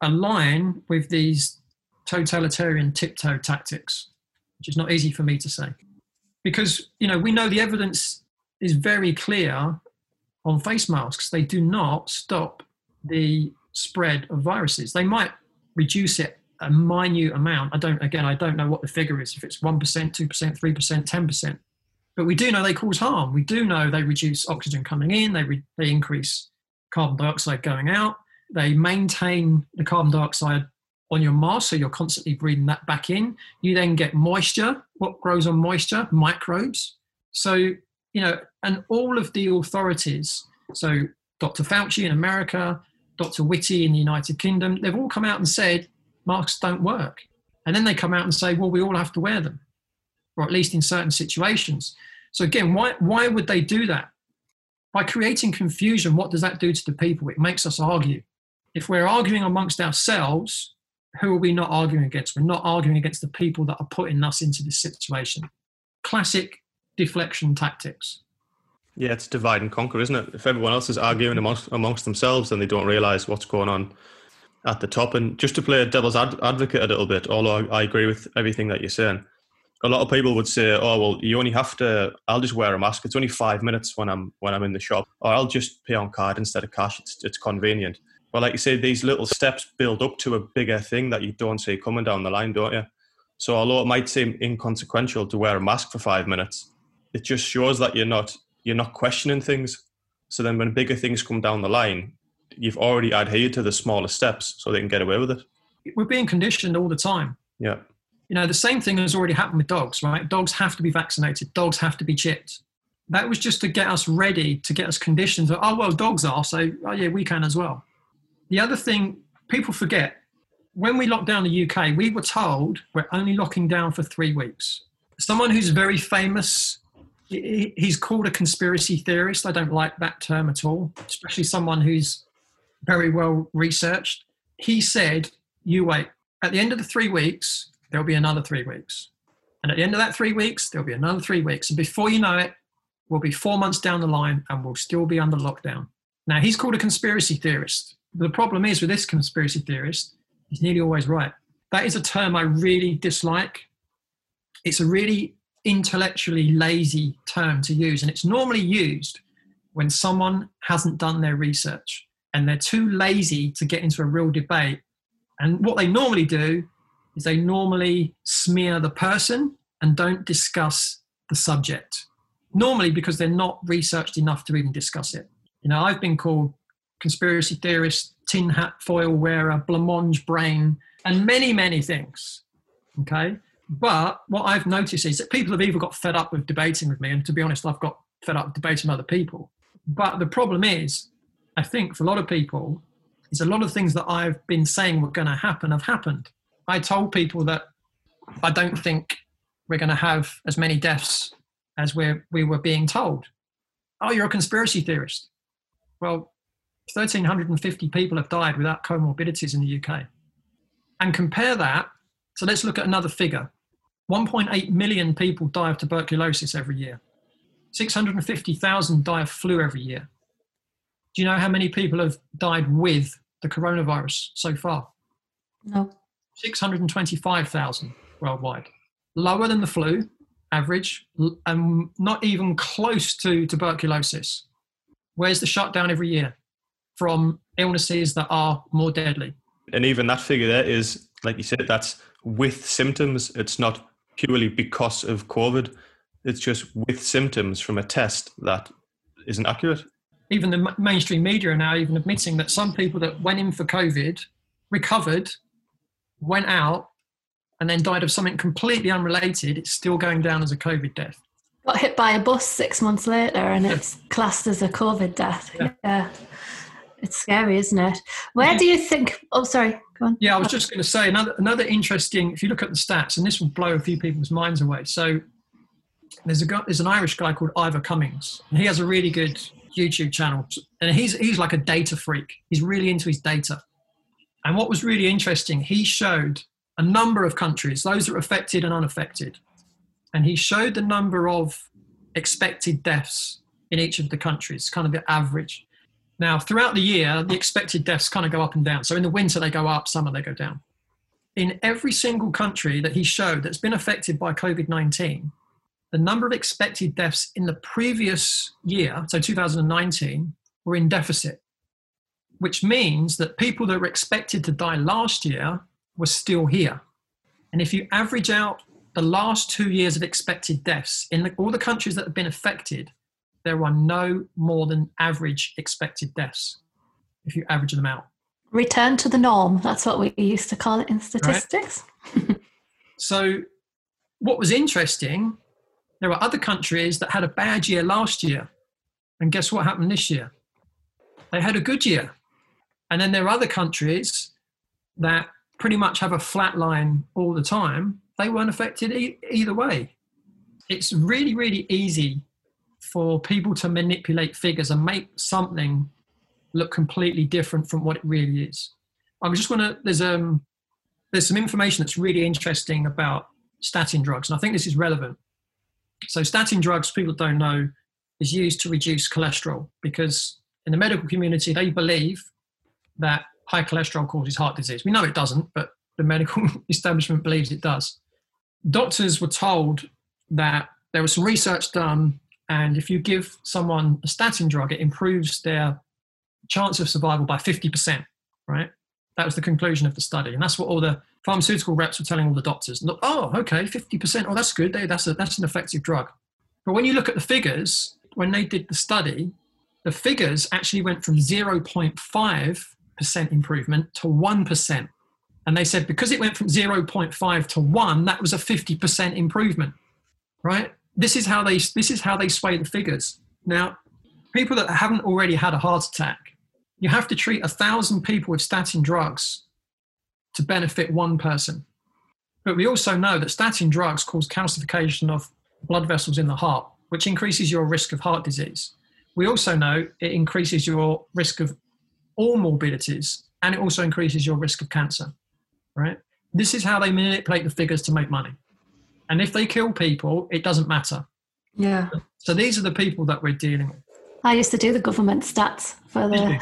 align with these totalitarian tiptoe tactics, which is not easy for me to say. Because, you know, we know the evidence is very clear on face masks. They do not stop the spread of viruses. They might reduce it a minute amount. I don't know what the figure is, if it's 1%, 2%, 3%, 10%. But we do know they cause harm. We do know they reduce oxygen coming in. They increase carbon dioxide going out. They maintain the carbon dioxide on your mask, so you're constantly breathing that back in. You then get moisture. What grows on moisture? Microbes. So, you know, and all of the authorities, so Dr. Fauci in America, Dr. Whitty in the United Kingdom, they've all come out and said masks don't work. And then they come out and say, well, we all have to wear them, or at least in certain situations. So again, why would they do that? By creating confusion, what does that do to the people? It makes us argue. If we're arguing amongst ourselves, who are we not arguing against? We're not arguing against the people that are putting us into this situation. Classic deflection tactics. Yeah, it's divide and conquer, isn't it? If everyone else is arguing amongst themselves, then they don't realise what's going on at the top. And just to play devil's advocate a little bit, although I agree with everything that you're saying, a lot of people would say, oh, well, you only have to, I'll just wear a mask. It's only 5 minutes when I'm in the shop, or I'll just pay on card instead of cash. It's convenient. Well, like you say, these little steps build up to a bigger thing that you don't see coming down the line, don't you? So although it might seem inconsequential to wear a mask for 5 minutes, it just shows that you're not questioning things. So then when bigger things come down the line, you've already adhered to the smaller steps so they can get away with it. We're being conditioned all the time. Yeah. The same thing has already happened with dogs, right? Dogs have to be vaccinated. Dogs have to be chipped. That was just to get us ready, to get us conditioned. Oh, well, dogs are, so oh, yeah, we can as well. The other thing people forget, when we locked down the UK, we were told we're only locking down for 3 weeks. Someone who's very famous, he's called a conspiracy theorist. I don't like that term at all, especially someone who's very well researched. He said, you wait, at the end of the 3 weeks, there'll be another 3 weeks. And at the end of that 3 weeks, there'll be another 3 weeks. And before you know it, we'll be 4 months down the line and we'll still be under lockdown. Now, he's called a conspiracy theorist. The problem is with this conspiracy theorist, he's nearly always right. That is a term I really dislike. It's a really intellectually lazy term to use. And it's normally used when someone hasn't done their research and they're too lazy to get into a real debate. And what they normally do is they normally smear the person and don't discuss the subject. Normally because they're not researched enough to even discuss it. I've been called conspiracy theorist, tin hat foil wearer, blancmange brain, and many, many things. Okay? But what I've noticed is that people have either got fed up with debating with me, and to be honest, I've got fed up with debating with other people. But the problem is, I think for a lot of people, is a lot of things that I've been saying were going to happen have happened. I told people that I don't think we're going to have as many deaths as we were being told. Oh, you're a conspiracy theorist. Well, 1,350 people have died without comorbidities in the UK. And compare that, so let's look at another figure. 1.8 million people die of tuberculosis every year. 650,000 die of flu every year. Do you know how many people have died with the coronavirus so far? No. 625,000 worldwide. Lower than the flu average, and not even close to tuberculosis. Where's the shutdown every year from illnesses that are more deadly? And even that figure there is, like you said, that's with symptoms. It's not purely because of COVID. It's just with symptoms from a test that isn't accurate. Even the mainstream media are now even admitting that some people that went in for COVID, recovered, went out, and then died of something completely unrelated. It's still going down as a COVID death. Got hit by a bus 6 months later and it's classed as a COVID death. Yeah. It's scary, isn't it? Where do you think... Oh, sorry. Go on. Yeah, I was just going to say, another interesting... If you look at the stats, and this will blow a few people's minds away. So there's an Irish guy called Ivor Cummings, and he has a really good YouTube channel. And he's like a data freak. He's really into his data. And what was really interesting, he showed a number of countries, those that were affected and unaffected. And he showed the number of expected deaths in each of the countries, kind of the average. Now, throughout the year, the expected deaths kind of go up and down. So in the winter, they go up, summer, they go down. In every single country that he showed that's been affected by COVID-19, the number of expected deaths in the previous year, so 2019, were in deficit, which means that people that were expected to die last year were still here. And if you average out the last 2 years of expected deaths in all the countries that have been affected, there are no more than average expected deaths if you average them out. Return to the norm. That's what we used to call it in statistics. Right. So what was interesting, there were other countries that had a bad year last year. And guess what happened this year? They had a good year. And then there are other countries that pretty much have a flat line all the time. They weren't affected either way. It's really, really easy for people to manipulate figures and make something look completely different from what it really is. I just want to, there's some information that's really interesting about statin drugs, and I think this is relevant. So statin drugs, people don't know, is used to reduce cholesterol, because in the medical community, they believe that high cholesterol causes heart disease. We know it doesn't, but the medical establishment believes it does. Doctors were told that there was some research done, and if you give someone a statin drug, it improves their chance of survival by 50%, right? That was the conclusion of the study. And that's what all the pharmaceutical reps were telling all the doctors. Oh, okay, 50%. Oh, that's good. That's an effective drug. But when you look at the figures, when they did the study, the figures actually went from 0.5% improvement to 1%. And they said because it went from 0.5 to 1, that was a 50% improvement, right? This is how they sway the figures. Now, people that haven't already had a heart attack, you have to treat 1,000 people with statin drugs to benefit one person. But we also know that statin drugs cause calcification of blood vessels in the heart, which increases your risk of heart disease. We also know it increases your risk of all morbidities, and it also increases your risk of cancer, right? This is how they manipulate the figures to make money. And if they kill people, it doesn't matter. Yeah. So these are the people that we're dealing with. I used to do the government stats for the...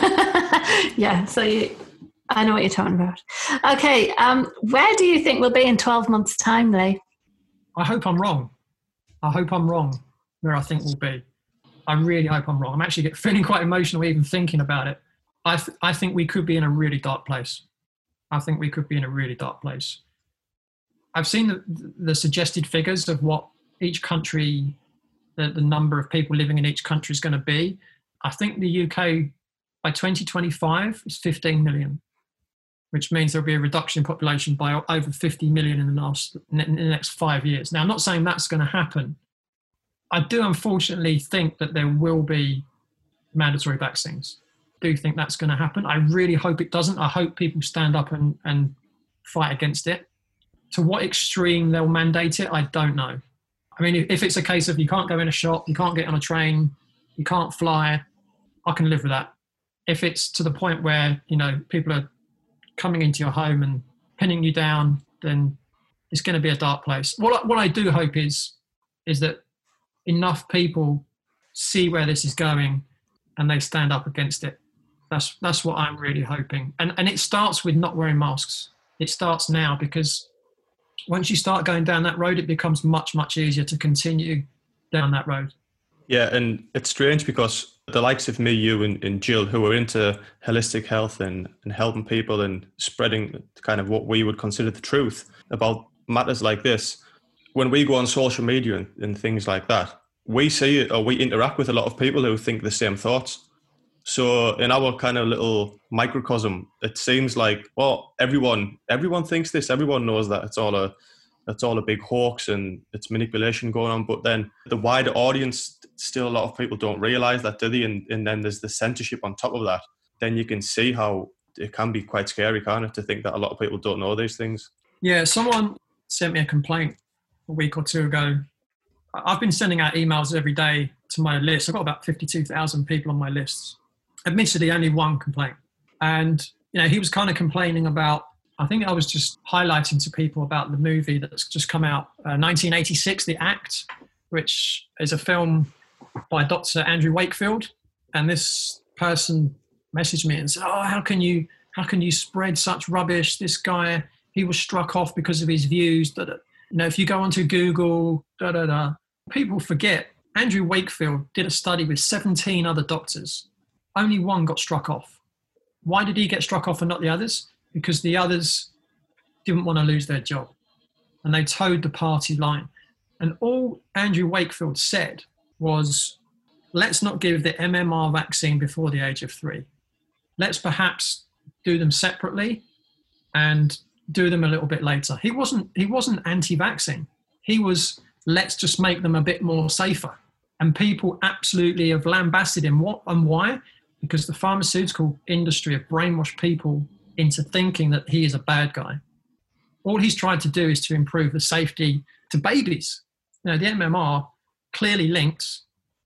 Yeah, so I know what you're talking about. Okay, where do you think we'll be in 12 months' time, Lee? I hope I'm wrong. I hope I'm wrong where I think we'll be. I really hope I'm wrong. I'm actually feeling quite emotional even thinking about it. I think we could be in a really dark place. I think we could be in a really dark place. I've seen the suggested figures of what each country, the number of people living in each country is going to be. I think the UK by 2025 is 15 million, which means there'll be a reduction in population by over 50 million in the next 5 years. Now, I'm not saying that's going to happen. I do unfortunately think that there will be mandatory vaccines. I do think that's going to happen. I really hope it doesn't. I hope people stand up and fight against it. To what extreme they'll mandate it, I don't know. I mean, if it's a case of you can't go in a shop, you can't get on a train, you can't fly, I can live with that. If it's to the point where, people are coming into your home and pinning you down, then it's going to be a dark place. What I do hope is that enough people see where this is going and they stand up against it. That's what I'm really hoping. And it starts with not wearing masks. It starts now, because once you start going down that road, it becomes much, much easier to continue down that road. Yeah, and it's strange because the likes of me, you and Jill, who are into holistic health and helping people and spreading kind of what we would consider the truth about matters like this, when we go on social media and things like that, we see it, or we interact with a lot of people who think the same thoughts. So in our kind of little microcosm, it seems like, well, everyone thinks this, everyone knows that it's all a big hoax and it's manipulation going on. But then the wider audience, still a lot of people don't realize that, do they? And then there's the censorship on top of that. Then you can see how it can be quite scary, can't it, to think that a lot of people don't know these things. Yeah, someone sent me a complaint a week or two ago. I've been sending out emails every day to my list. I've got about 52,000 people on my lists. Admittedly, only one complaint. And, he was kind of complaining about, I think I was just highlighting to people about the movie that's just come out, 1986, The Act, which is a film by Dr. Andrew Wakefield. And this person messaged me and said, oh, how can you spread such rubbish? This guy, he was struck off because of his views. If you go onto Google, people forget Andrew Wakefield did a study with 17 other doctors. Only one got struck off. Why did he get struck off and not the others? Because the others didn't want to lose their job. And they towed the party line. And all Andrew Wakefield said was, let's not give the MMR vaccine before the age of 3. Let's perhaps do them separately and do them a little bit later. He wasn't anti-vaccine. He was, let's just make them a bit more safer. And people absolutely have lambasted him. What and why? Because the pharmaceutical industry have brainwashed people into thinking that he is a bad guy. All he's tried to do is to improve the safety to babies. The MMR clearly links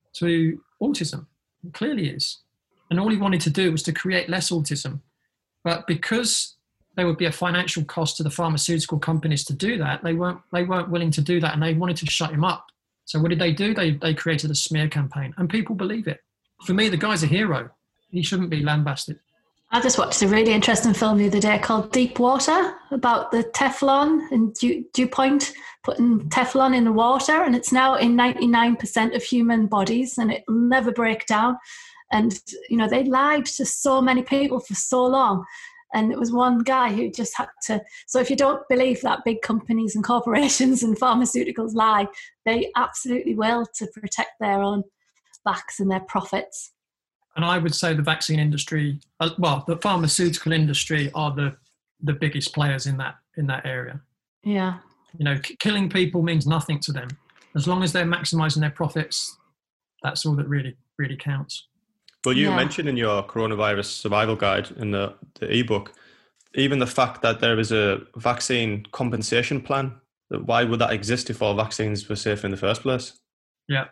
to autism. It clearly is. And all he wanted to do was to create less autism. But because there would be a financial cost to the pharmaceutical companies to do that, they weren't willing to do that, and they wanted to shut him up. So what did they do? They created a smear campaign, and people believe it. For me, the guy's a hero. He shouldn't be lambasted. I just watched a really interesting film the other day called Deep Water, about the Teflon and DuPont putting Teflon in the water, and it's now in 99% of human bodies, and it will never break down. And, they lied to so many people for so long. And it was one guy who just had to. So if you don't believe that big companies and corporations and pharmaceuticals lie, they absolutely will, to protect their own backs and their profits. And I would say the vaccine industry, the pharmaceutical industry are the biggest players in that area. Yeah. Killing people means nothing to them. As long as they're maximizing their profits, that's all that really, really counts. Well, you mentioned in your coronavirus survival guide in the ebook, even the fact that there is a vaccine compensation plan. Why would that exist if all vaccines were safe in the first place? Yeah.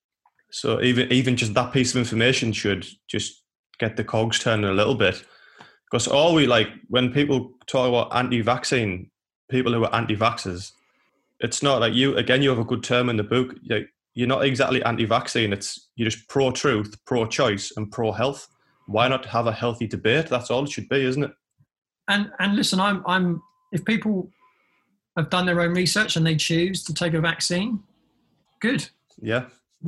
So even just that piece of information should just get the cogs turning a little bit. Because when people talk about anti-vaccine, people who are anti-vaxxers, it's not like you have a good term in the book. You're not exactly anti-vaccine. You're just pro-truth, pro-choice, and pro-health. Why not have a healthy debate? That's all it should be, isn't it? And listen, I'm if people have done their own research and they choose to take a vaccine, good. Yeah.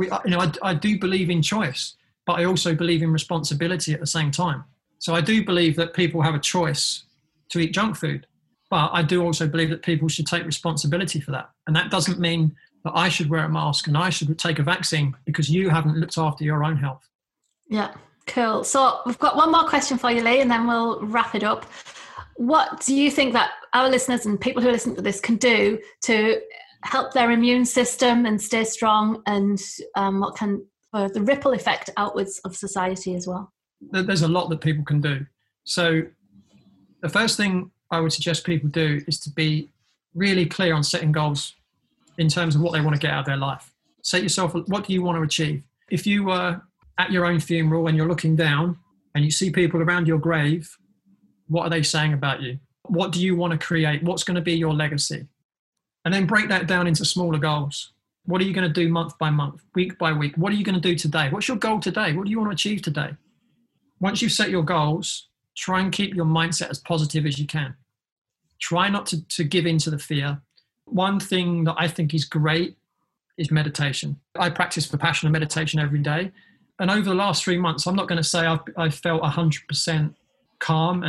I do believe in choice, but I also believe in responsibility at the same time. So I do believe that people have a choice to eat junk food, but I do also believe that people should take responsibility for that. And that doesn't mean that I should wear a mask and I should take a vaccine because you haven't looked after your own health. Yeah, cool. So we've got one more question for you, Lee, and then we'll wrap it up. What do you think that our listeners and people who listen to this can do to help their immune system and stay strong, and what can the ripple effect outwards of society as well? There's a lot that people can do. So the first thing I would suggest people do is to be really clear on setting goals in terms of what they want to get out of their life. Set yourself, what do you want to achieve? If you were at your own funeral and you're looking down and you see people around your grave, what are they saying about you? What do you want to create? What's going to be your legacy? And then break that down into smaller goals. What are you going to do month by month, week by week? What are you going to do today? What's your goal today? What do you want to achieve today? Once you've set your goals, try and keep your mindset as positive as you can. Try not to give in to the fear. One thing that I think is great is meditation. I practice Vipassana meditation every day. And over the last 3 months, I'm not going to say I've felt 100% calm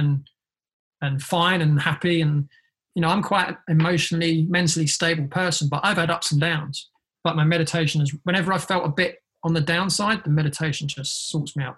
and fine and happy. And, I'm quite emotionally, mentally stable person, but I've had ups and downs. But my meditation is, whenever I felt a bit on the downside, the meditation just sorts me out.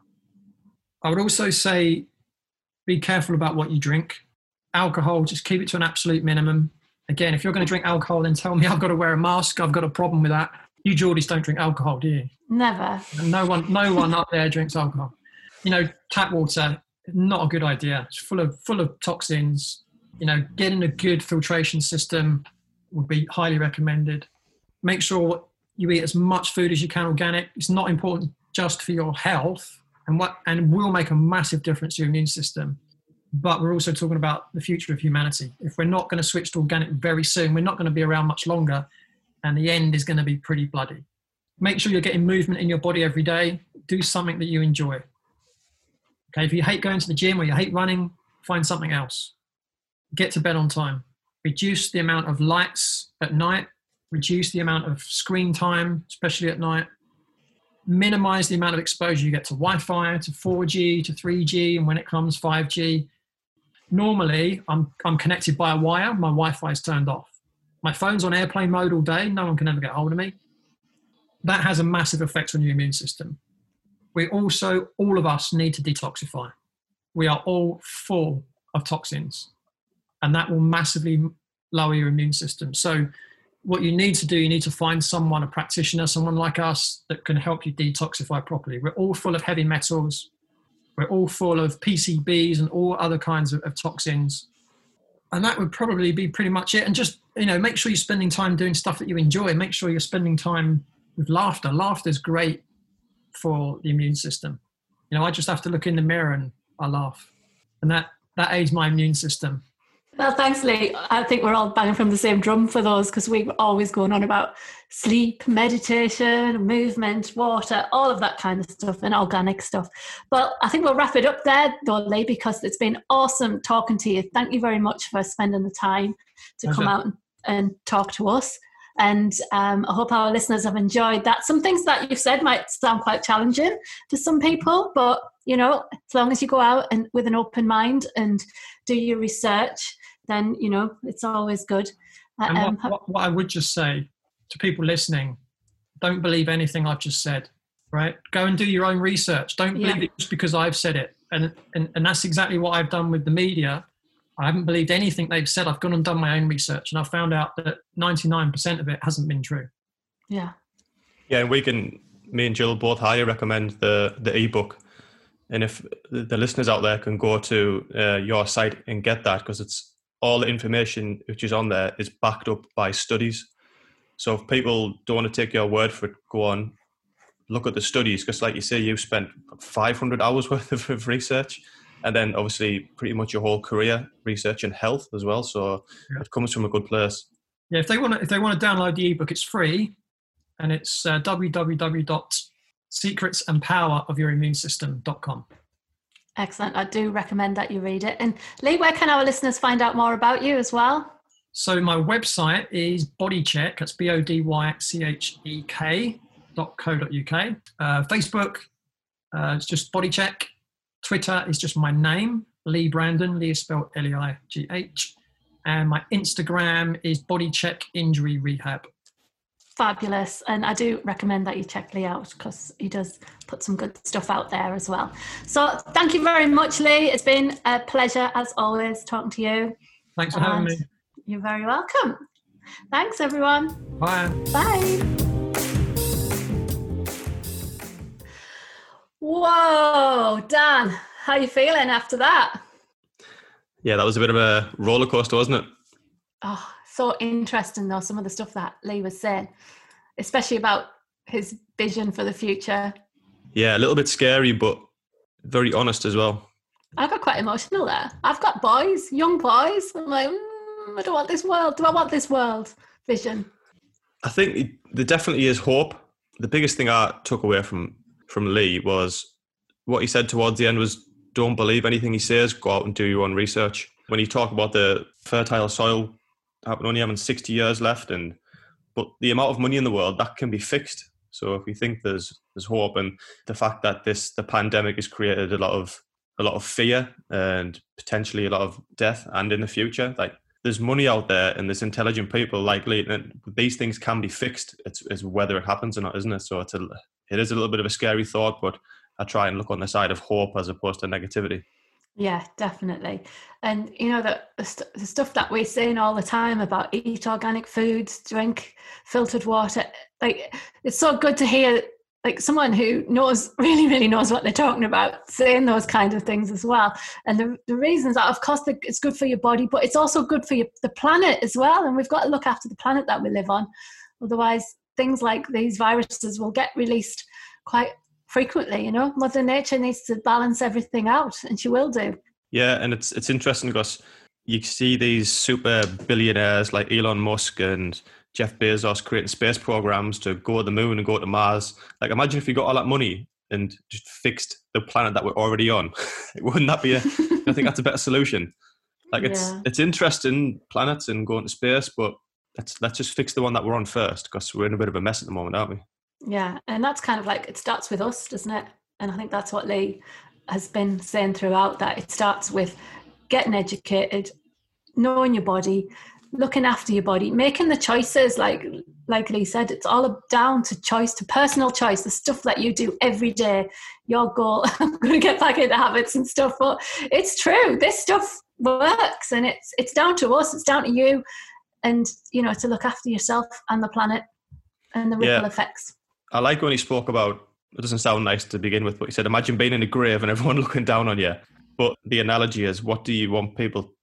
I would also say, be careful about what you drink. Alcohol, just keep it to an absolute minimum. Again, if you're going to drink alcohol, then tell me I've got to wear a mask. I've got a problem with that. You Geordies don't drink alcohol, do you? Never. No one up there drinks alcohol. Tap water, not a good idea. It's full of toxins. Getting a good filtration system would be highly recommended. Make sure you eat as much food as you can organic. It's not important just for your health and will make a massive difference to your immune system. But we're also talking about the future of humanity. If we're not going to switch to organic very soon, we're not going to be around much longer, and the end is going to be pretty bloody. Make sure you're getting movement in your body every day. Do something that you enjoy. Okay, if you hate going to the gym or you hate running, find something else. Get to bed on time. Reduce the amount of lights at night. Reduce the amount of screen time, especially at night. Minimize the amount of exposure you get to Wi-Fi, to 4G, to 3G, and when it comes 5G. Normally, I'm connected by a wire. My Wi-Fi is turned off. My phone's on airplane mode all day. No one can ever get hold of me. That has a massive effect on your immune system. We also, all of us, need to detoxify. We are all full of toxins, and that will massively lower your immune system. So what you need to do, you need to find someone, a practitioner, someone like us that can help you detoxify properly. We're all full of heavy metals. We're all full of PCBs and all other kinds of toxins. And that would probably be pretty much it. And just, make sure you're spending time doing stuff that you enjoy. Make sure you're spending time with laughter. Laughter is great for the immune system. I just have to look in the mirror and I laugh. And that aids my immune system. Well, thanks, Lee. I think we're all banging from the same drum for those, because we're always going on about sleep, meditation, movement, water, all of that kind of stuff, and organic stuff. But I think we'll wrap it up there, though, Lee, because it's been awesome talking to you. Thank you very much for spending the time to come out and talk to us. And I hope our listeners have enjoyed that. Some things that you've said might sound quite challenging to some people, but you know, as long as you go out and with an open mind and do your research, then, you know, it's always good. And what I would just say to people listening, don't believe anything I've just said, right? Go and do your own research. Don't believe it just because I've said it. And that's exactly what I've done with the media. I haven't believed anything they've said. I've gone and done my own research, and I've found out that 99% of it hasn't been true. Yeah. Yeah, and me and Jill both highly recommend the ebook. And if the listeners out there can go to your site and get that, because it's all the information which is on there is backed up by studies. So if people don't want to take your word for it, go on, look at the studies, because like you say, you've spent 500 hours worth of research, and then obviously pretty much your whole career researching health as well. So it comes from a good place. Yeah, if they want to download the ebook, it's free, and it's www.secretsandpowerofyourimmunesystem.com. Excellent. I do recommend that you read it. And Lee, where can our listeners find out more about you as well? So my website is BodyCheck. That's BodyChek.co.uk. Facebook, it's just BodyCheck. Twitter is just my name, Lee Brandon. Lee is spelled Leigh. And my Instagram is BodyCheck Injury Rehab. Fabulous. And I do recommend that you check Lee out, because he does put some good stuff out there as well. So thank you very much, Lee. It's been a pleasure, as always, talking to you. Thanks for having me. You're very welcome. Thanks, everyone. Bye. Bye. Whoa, Dan, how you feeling after that? Yeah, that was a bit of a roller coaster, wasn't it? Oh, so interesting though, some of the stuff that Lee was saying, especially about his vision for the future. Yeah, a little bit scary, but very honest as well. I got quite emotional there. I've got boys, young boys. I'm like, I don't want this world. Do I want this world vision? I think there definitely is hope. The biggest thing I took away from Lee was what he said towards the end was, don't believe anything he says, go out and do your own research. When you talk about the fertile soil only having 60 years left, but the amount of money in the world, that can be fixed. So if we think there's hope, and the fact that the pandemic has created a lot of fear and potentially a lot of death, and in the future, like, there's money out there and there's intelligent people like Lee, and these things can be fixed. It's whether it happens or not, isn't it? So it is a little bit of a scary thought, but I try and look on the side of hope as opposed to negativity. Yeah, definitely. And you know, the stuff that we're saying all the time about eat organic foods, drink filtered water, like, it's so good to hear like someone who really knows what they're talking about saying those kind of things as well. And the reasons are, of course, it's good for your body, but it's also good for the planet as well. And we've got to look after the planet that we live on. Otherwise, things like these viruses will get released quite frequently. You know, Mother Nature needs to balance everything out, and she will do. Yeah, and it's interesting because you see these super billionaires like Elon Musk and Jeff Bezos creating space programs to go to the moon and go to Mars. Like, imagine if you got all that money and just fixed the planet that we're already on. Wouldn't that be I think that's a better solution. Like, it's interesting, planets and going to space, but let's just fix the one that we're on first, because we're in a bit of a mess at the moment, aren't we? Yeah, and that's kind of like, it starts with us, doesn't it? And I think that's what Lee has been saying throughout, that it starts with getting educated, knowing your body, looking after your body, making the choices, like Lee said, it's all down to choice, to personal choice, the stuff that you do every day, your goal. I'm going to get back into habits and stuff, but it's true. This stuff works, and it's down to us, it's down to you, and, you know, to look after yourself and the planet and the ripple effects. I like when he spoke about, it doesn't sound nice to begin with, but he said, imagine being in a grave and everyone looking down on you. But the analogy is, what do you want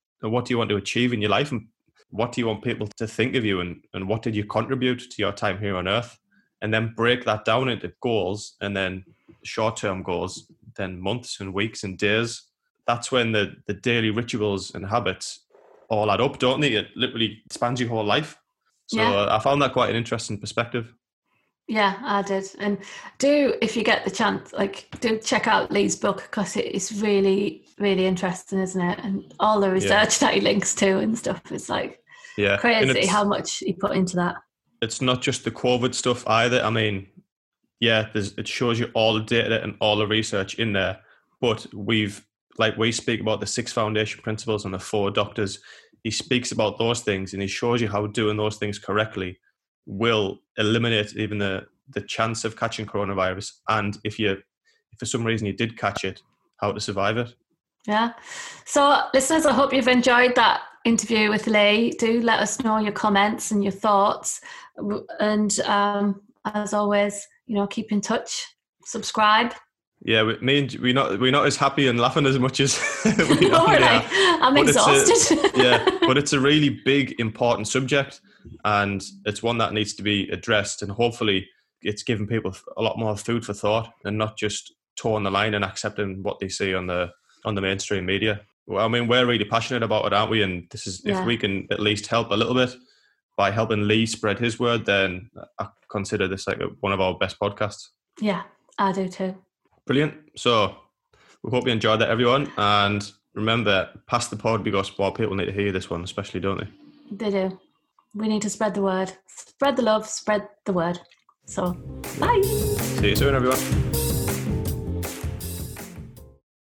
to achieve in your life? And what do you want people to think of you, and what did you contribute to your time here on Earth? And then break that down into goals, and then short-term goals, then months and weeks and days. That's when the daily rituals and habits all add up, don't they? It literally spans your whole life. So I found that quite an interesting perspective. Yeah, I did. And if you get the chance, do check out Lee's book, because it's really, really interesting, isn't it? And all the research that he links to and stuff, it's like crazy how much he put into that. It's not just the COVID stuff either. I mean, it shows you all the data and all the research in there, But we speak about the 6 foundation principles and the 4 doctors. He speaks about those things, and he shows you how doing those things correctly will eliminate even the chance of catching coronavirus. And if for some reason you did catch it, how to survive it. Yeah. So listeners, I hope you've enjoyed that interview with Lee. Do let us know your comments and your thoughts. And as always, keep in touch, subscribe. Yeah, we're not as happy and laughing as much as we normally are. I'm exhausted. But it's a really big, important subject, and it's one that needs to be addressed. And hopefully, it's giving people a lot more food for thought, and not just towing the line and accepting what they see on the mainstream media. Well, I mean, we're really passionate about it, aren't we? And this is if we can at least help a little bit by helping Lee spread his word, then I consider this like one of our best podcasts. Yeah, I do too. Brilliant. So we hope you enjoyed that, everyone. And remember, pass the pod, because more people need to hear this one, especially, don't they? They do. We need to spread the word. Spread the love, spread the word. So, bye. See you soon, everyone.